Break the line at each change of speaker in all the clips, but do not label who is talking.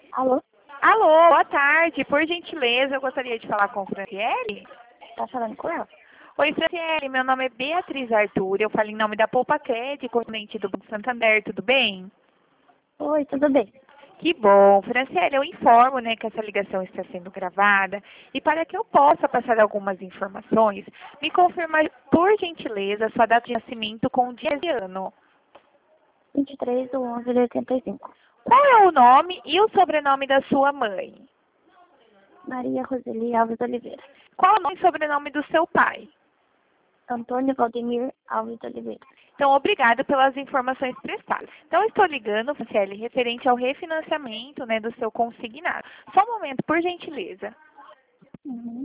Alô?
Alô, boa tarde. Por gentileza, eu gostaria de falar com Franciele.
Tá falando com ela?
Oi, Franciele, meu nome é Beatriz Arthur. Eu falo em nome da Poupa Cred, correspondente do Banco Santander, tudo bem?
Oi, tudo bem?
Que bom. Franciele, eu informo, né, que essa ligação está sendo gravada e para que eu possa passar algumas informações, me confirma, por gentileza, sua data de nascimento com dia e ano.
23/11/85.
Qual é o nome e o sobrenome da sua mãe?
Maria Roseli Alves Oliveira.
Qual é o nome e sobrenome do seu pai?
Antônio Valdemir Alves Oliveira.
Então, obrigada pelas informações prestadas. Então, estou ligando, Franciele, referente ao refinanciamento, né, do seu consignado. Só um momento, por gentileza.
Uhum.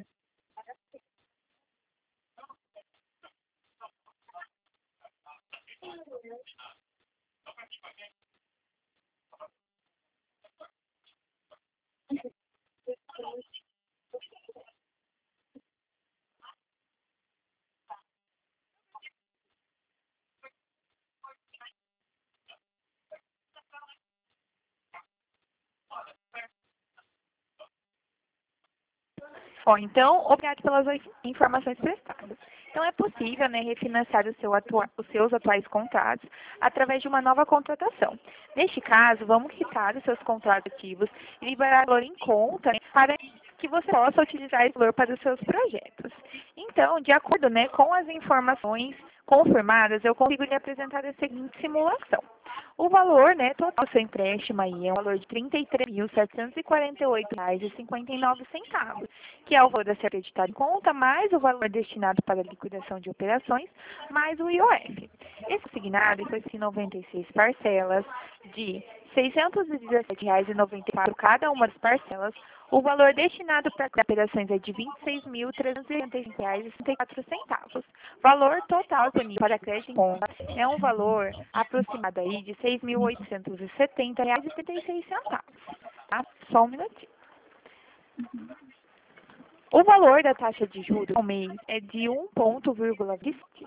Bom, então, obrigado pelas informações prestadas. Então, é possível, né, refinanciar os seus atuais contratos através de uma nova contratação. Neste caso, vamos quitar os seus contratos ativos e liberar o valor em conta, né, para que você possa utilizar esse valor para os seus projetos. Então, de acordo, né, com as informações confirmadas, eu consigo lhe apresentar a seguinte simulação. O valor, né, total do seu empréstimo aí é um valor de R$ 33.748,59, que é o valor a ser acreditado em conta, mais o valor destinado para a liquidação de operações, mais o IOF. Esse consignado foi em 96 parcelas de R$ 617,94 cada uma das parcelas. O valor destinado para operações é de R$ 26.385,64. Valor total disponível para crédito em conta é um valor aproximado aí de R$ 6.870,36. Tá? Só um minutinho. O valor da taxa de juros ao mês é de 1,20.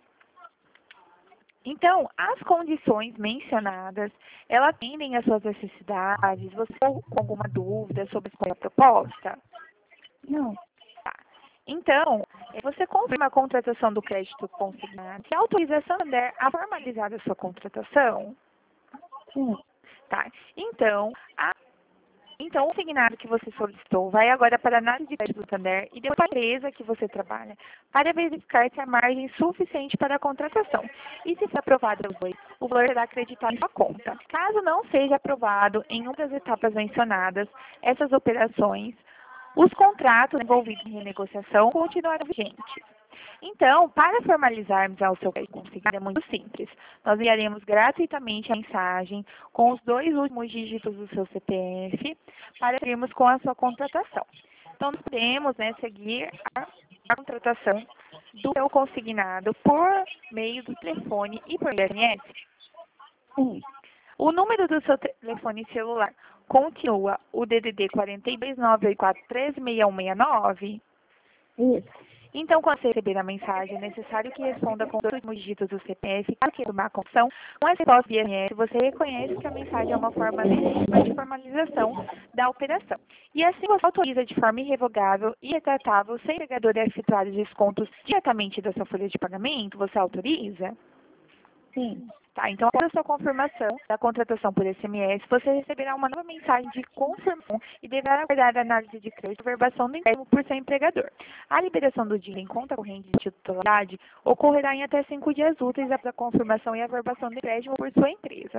Então, as condições mencionadas, elas atendem às suas necessidades. Você ficou com alguma dúvida sobre a proposta?
Não.
Tá. Então, você confirma a contratação do crédito consignado e autoriza a Santander a formalizar a sua contratação?
Sim.
Tá. Então, o consignado que você solicitou vai agora para a análise de crédito do Santander e depois para a empresa que você trabalha, para verificar se há margem suficiente para a contratação. E se for aprovado pelos dois, o valor será acreditado em sua conta. Caso não seja aprovado em uma das etapas mencionadas, essas operações, os contratos envolvidos em renegociação continuarão vigentes. Então, para formalizarmos ao seu crédito consignado, é muito simples. Nós enviaremos gratuitamente a mensagem com os 2 últimos dígitos do seu CPF para seguirmos com a sua contratação. Então, nós podemos, né, seguir a contratação do seu consignado por meio do telefone e por SMS.
Sim.
O número do seu telefone celular continua o DDD 42 984 136169.
Isso.
Então, quando você receber a mensagem, é necessário que responda com os últimos dígitos do CPF. Caso queira uma confissão, com a resposta via SMS, você reconhece que a mensagem é uma forma legítima de formalização da operação. E assim você autoriza de forma irrevogável e retratável, sem empregador efetuar descontos diretamente da sua folha de pagamento, você autoriza?
Sim.
Tá, então, após a sua confirmação da contratação por SMS, você receberá uma nova mensagem de confirmação e deverá aguardar a análise de crédito e verbação do empréstimo por seu empregador. A liberação do dinheiro em conta corrente de titularidade ocorrerá em até 5 dias úteis após a confirmação e a verbação do empréstimo por sua empresa.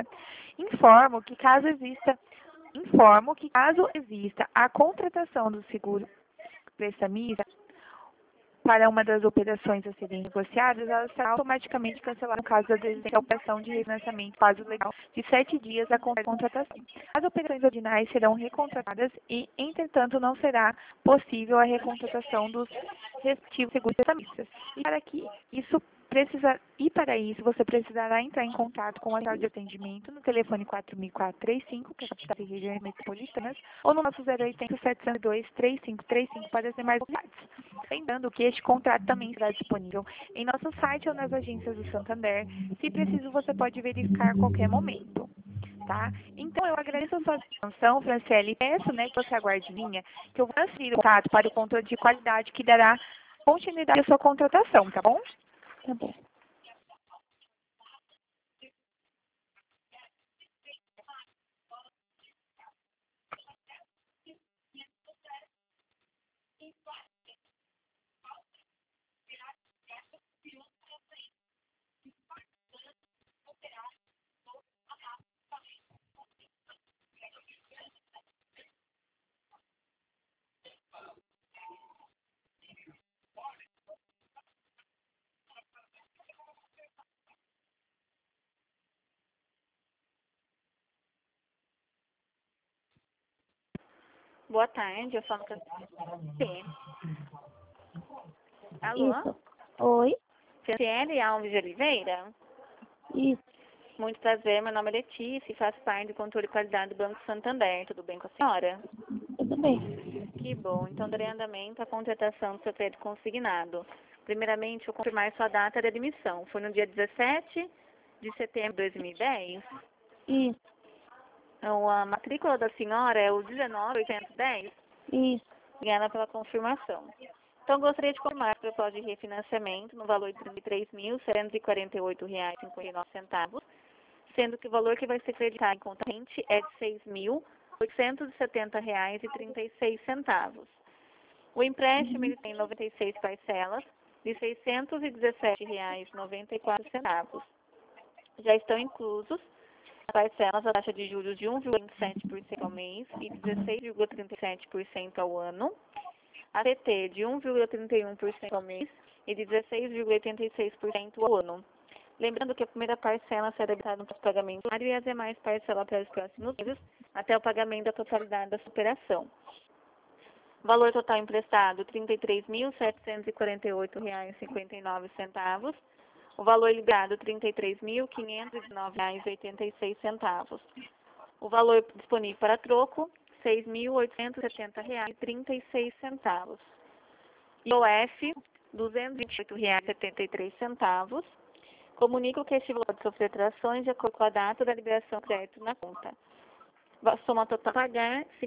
Informo que caso exista a contratação do seguro prestamista, para uma das operações a serem negociadas, ela será automaticamente cancelada no caso da desistência da operação de refinanciamento prazo legal de 7 dias da contratação. As operações ordinais serão recontratadas e, entretanto, não será possível a recontratação dos respectivos seguros prestamistas. Para isso, você precisará entrar em contato com a sala de atendimento no telefone 4435, que é a capital e regiões metropolitanas, ou no nosso 0800 702 3535 para as demais unidades. Lembrando que este contrato também será disponível em nosso site ou nas agências do Santander. Se preciso, você pode verificar a qualquer momento. tá? Então, eu agradeço a sua atenção, Franciele, e peço, né, que você aguarde em linha, que eu vou transferir o contato para o controle de qualidade que dará continuidade à sua contratação, tá bom?
Tá bom.
Boa tarde, eu falo com a você. Alô?
Isso. Oi?
Franciele Alves de Oliveira?
Isso.
Muito prazer, meu nome é Letícia e faço parte do controle de qualidade do Banco Santander. Tudo bem com a senhora?
Tudo bem.
Que bom. Então, darei andamento à contratação do seu crédito consignado. Primeiramente, vou confirmar sua data de admissão. Foi no dia 17 de setembro de 2010?
Isso.
Então, a matrícula da senhora é o 19810?
Isso.
Obrigada pela confirmação. Então, gostaria de confirmar a proposta de refinanciamento no valor de R$ 33.748,59, sendo que o valor que vai ser creditado em conta corrente é de R$ 6.870,36. O empréstimo ele tem 96 parcelas de R$ 617,94. Já estão inclusos as parcelas a taxa de juros de 1,27% ao mês e 16,37% ao ano, a TT de 1,31% ao mês e de 16,86% ao ano. Lembrando que a primeira parcela será debitada no pagamento e as demais parcelas para os próximos meses até o pagamento da totalidade da superação. Valor total emprestado, R$ 33.748,59. O valor liberado, R$ 33.519,86. O valor disponível para troco, R$ 6.870,36. IOF, R$ 228,73. Comunico que este valor sofreu alterações de acordo com a data da liberação de crédito na conta. A soma total a pagar, R$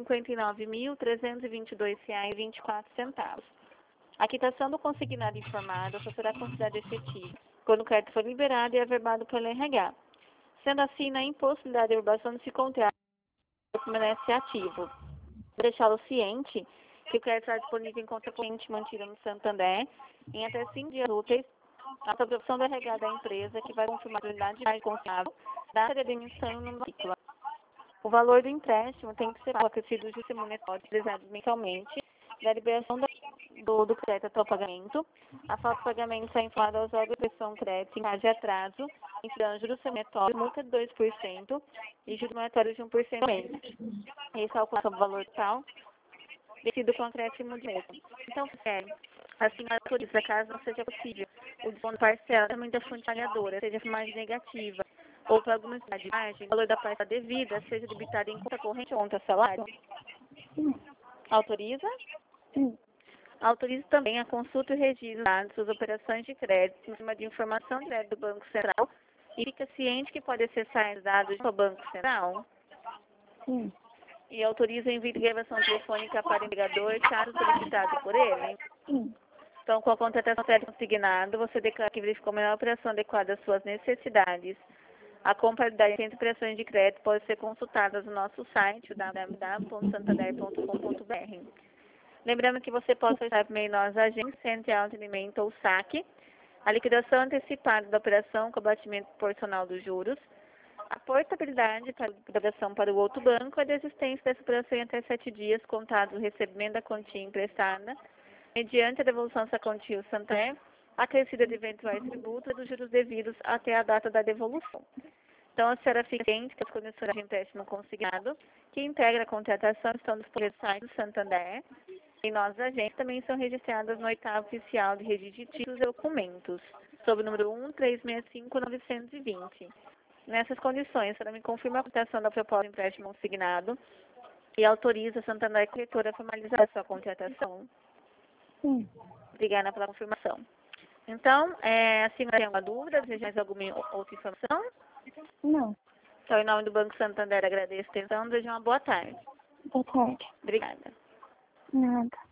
59.322,24. A quitação do consignado informado só será considerada efetiva quando o crédito for liberado e averbado pelo RH. Sendo assim, na impossibilidade de averbação desse contrato, permanece ativo. Vou deixá-lo ciente que o crédito será disponível em conta corrente mantida no Santander em até 5 dias úteis a aprovação do RH da empresa, que vai confirmar a unidade de margem confiável, data de admissão no matrícula. O valor do empréstimo tem que ser acrescido juros remuneratórios utilizados mensalmente da liberação do crédito até o pagamento. A falta de pagamento é informada aos órgãos de prestação de crédito em caso de atraso, infrando juros remuneratórios, multa de 2% e juros remuneratórios de 1% ao mês. Esse é o valor total decidido com acréscimo de mesmo. Então, a senhora autoriza, caso não seja possível, o desconto parcela também da fonte pagadora, seja por margem negativa, ou por alguma unidade de margem, o valor da parcela devida seja debitado em conta corrente ou conta salário?
Sim.
Autoriza?
Sim.
Autoriza também a consulta e o registro das suas operações de crédito em cima de informação direta do Banco Central e fica ciente que pode acessar os dados do Banco Central?
Sim.
E autoriza o envio de gravação telefônica para o empregador, caso solicitado por ele?
Sim.
Então, com a contratação crédito consignado, você declara que verificou a melhor operação adequada às suas necessidades. A compatibilidade entre operações de crédito pode ser consultada no nosso site, www.santander.com.br. Lembrando que você pode solicitar por meio das agências, centro de atendimento ou saque, a liquidação antecipada da operação com abatimento proporcional dos juros, a portabilidade para a liquidação para o outro banco e a desistência dessa operação em até 7 dias contados do recebimento da quantia emprestada, mediante a devolução dessa quantia ao Santander, acrescida de eventuais tributos e dos juros devidos até a data da devolução. Então, a senhora fica ciente que as condições de empréstimo consignado, que integra a contratação, estão disponíveis no site do Santander, e nossas agências também são registradas no 8º oficial de registro de títulos e documentos, sob o número 1365920. Nessas condições, a senhora me confirma a contratação da proposta de empréstimo consignado e autoriza a Santander Corretora a formalizar a sua contratação?
Sim.
Obrigada pela confirmação. Então, a senhora tem alguma dúvida? Deseja mais alguma outra informação?
Não.
Então, em nome do Banco Santander, agradeço a atenção. Desejo uma boa tarde.
Boa tarde.
Obrigada.
Nada.